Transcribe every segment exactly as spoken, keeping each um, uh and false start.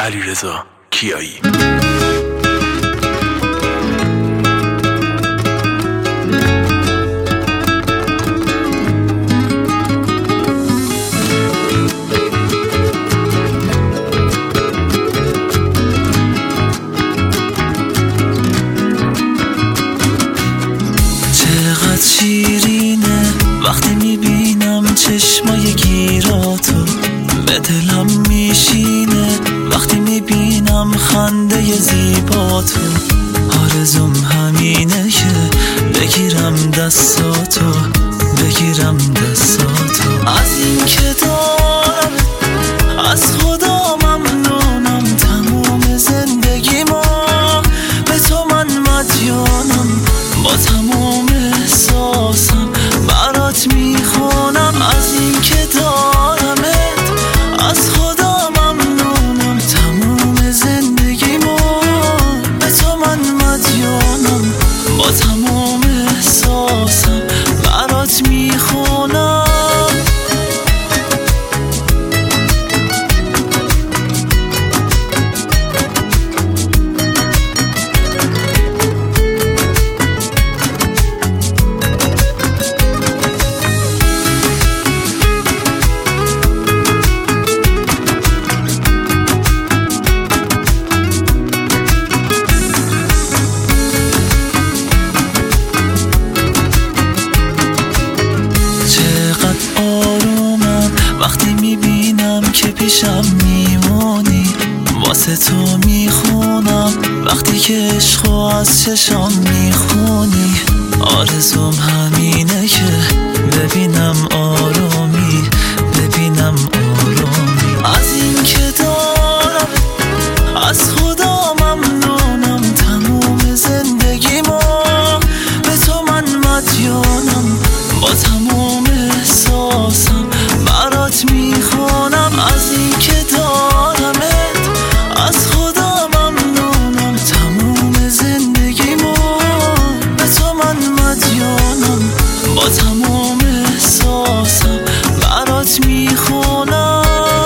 علیرضا کیایی. چقدر شیرینه وقتی میبینم چشمای گیراتو، به دلم میشینه وقتی میبینم خنده زیباتو. آرزوم همینه که بگیرم دستاتو، بگیرم دستاتو. از این که دارم از خدا ممنونم، تموم زندگیمو به تو من مدیونم. با تموم احساسم برات میخونم. از این که دارمت از خدا ممنونم، تموم زندگیمو به تو من مدیونم. با تموم احساسم برات میخونم. وقتی میبینم که پیشم میمونی، واسه تو میخونم. وقتی که عشقو از چشام میخونی، آرزوم همینه که ببینم آرومی، ببینم آرومی. از این که دارم از خدا ممنونم، تموم زندگیمو به تو من مدیونم. با تموم احساسم برات میخونم. از این که دارمت از خدا ممنونم، تموم زندگیمو به تو من مدیونم. با تموم احساسم برات میخونم.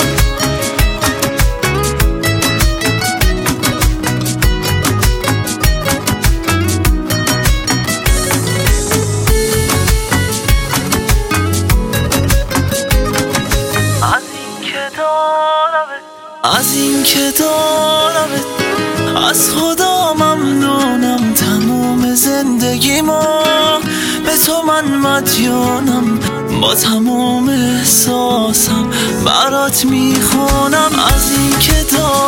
از این که دارمت از خدا ممنونم، تموم زندگیمو به تو من مدیونم. با تموم احساسم برات میخونم. از این که دارمت